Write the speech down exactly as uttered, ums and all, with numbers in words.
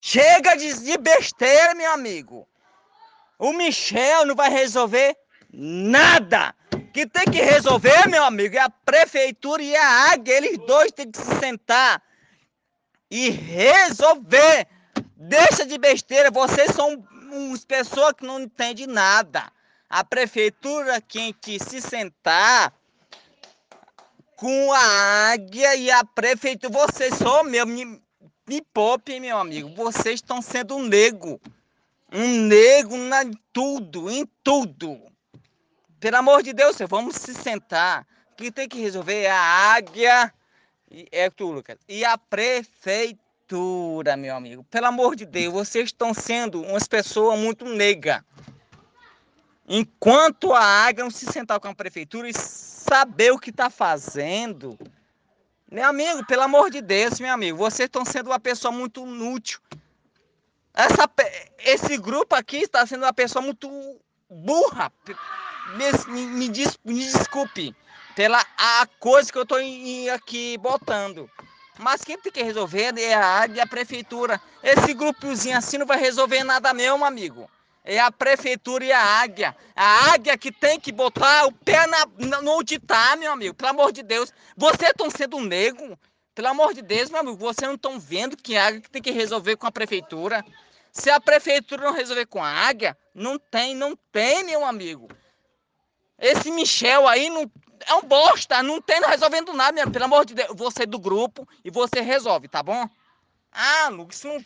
Chega de, de besteira, meu amigo. O Michel não vai resolver nada. O que tem que resolver, meu amigo, é a prefeitura e a Águia. Eles dois têm que se sentar e resolver. Deixa de besteira. Vocês são umas pessoas que não entendem nada. A prefeitura tem que se sentar com a Águia e a prefeitura. Vocês são, meu, me, me poupe, meu amigo. Vocês estão sendo um nego. Um nego em tudo, em tudo. Pelo amor de Deus, vamos se sentar. O que tem que resolver é a Águia é tu, Lucas, e a prefeitura, meu amigo. Pelo amor de Deus, vocês estão sendo umas pessoas muito negas. Enquanto a Águia não se sentar com a prefeitura e saber o que está fazendo, meu amigo, pelo amor de Deus, meu amigo, vocês estão sendo uma pessoa muito inútil. Essa, esse grupo aqui está sendo uma pessoa muito burra. Me, me, des, me desculpe pela a coisa que eu estou aqui botando. Mas quem tem que resolver é a Águia e a prefeitura. Esse grupozinho assim não vai resolver nada, meu amigo. É a prefeitura e a Águia. A Águia que tem que botar o pé na, na, no onde tá, meu amigo. Pelo amor de Deus. Vocês estão sendo um nego. Pelo amor de Deus, meu amigo. Vocês não estão vendo que a Águia tem que resolver com a prefeitura. Se a prefeitura não resolver com a Águia, não tem, não tem, meu amigo. Esse Michel aí não, é um bosta, não tem resolvendo nada, meu, pelo amor de Deus. Você é do grupo e você resolve, tá bom? Ah, Lucas, isso não